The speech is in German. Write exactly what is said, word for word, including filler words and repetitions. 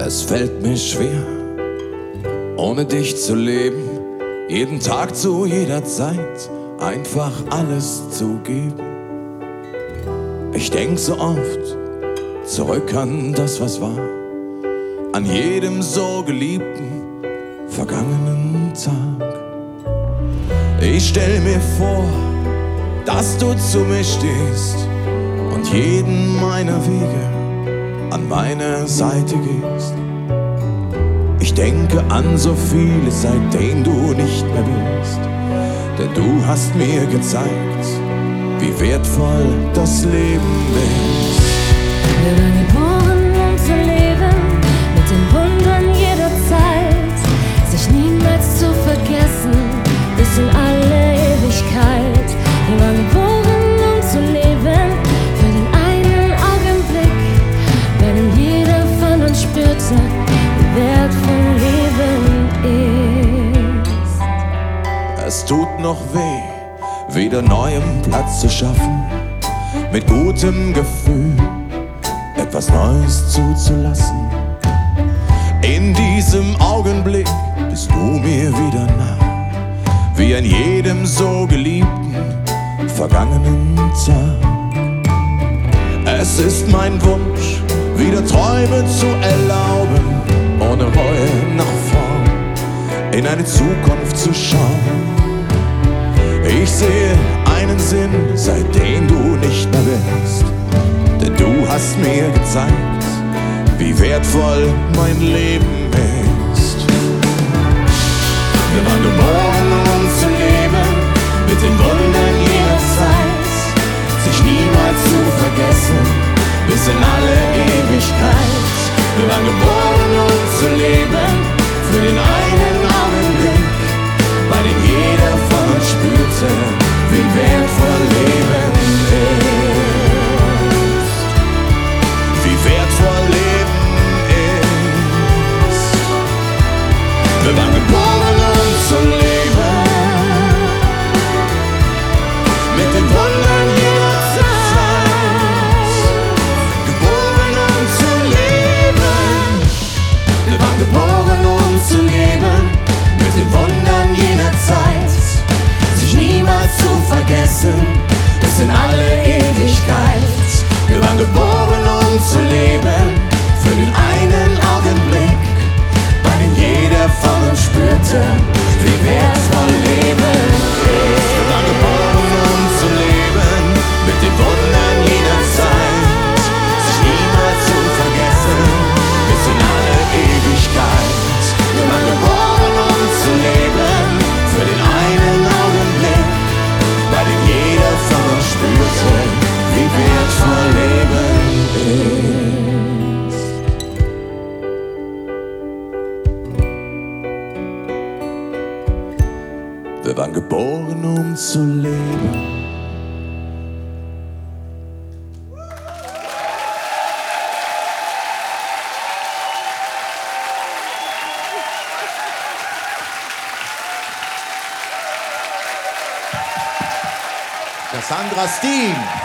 Es fällt mir schwer, ohne dich zu leben, jeden Tag zu jeder Zeit einfach alles zu geben. Ich denk so oft zurück an das, was war, an jedem so geliebten vergangenen Tag. Ich stell mir vor, dass du zu mir stehst und jeden meiner Wege an meine Seite gehst. Ich denke an so vieles, seitdem du nicht mehr bist, denn du hast mir gezeigt, wie wertvoll das Leben ist. Wir waren geboren, um zu leben, mit den Wundern jeder Zeit, sich niemals zu vergessen, bis in alle Ewigkeit. Wir waren geboren, um zu leben, für den einen Augenblick, wenn jeder von uns spürte, wie wertvoll Leben ist. Es tut noch weh, wieder neuem Platz zu schaffen, mit gutem Gefühl etwas Neues zuzulassen. In diesem Augenblick bist du mir wieder nah, wie an jedem so geliebten vergangenen Tag. Es ist mein Wunsch, wieder Träume zu erlauben, ohne Reue nach vorn in eine Zukunft zu schauen. Ich sehe einen Sinn, seitdem du nicht mehr bist, denn du hast mir gezeigt, wie wertvoll mein Leben ist. Wir waren geboren, um zu leben, mit den Wundern jeder Zeit, sich niemals zu vergessen, bis in alle Ewigkeit. Wir waren geboren, um zu leben, für den einen Augenblick, bei dem jeder von uns spürte, wie wertvoll Leben ist. Wie wertvoll Leben ist. Wir waren geboren, um zu leben, mit den Wundern jeder Zeit. Geboren, um zu leben. Wir waren geboren, um zu leben, mit den Wundern jener Zeit, sich niemals zu vergessen, bis in alle Ewigkeit. Wir waren geboren, um zu leben, für den einen Augenblick, bei dem jeder von uns spürte, wie wertvoll Leben ist. Wir waren geboren, um zu leben, mit den Wundern jener Zeit, sich niemals zu vergessen, bis in alle Ewigkeit. Wir waren geboren, um zu leben, für den einen Augenblick, bei dem jeder von uns spürte, wie wertvoll Leben ist. Wir waren geboren, um zu leben. Cassandra Steen.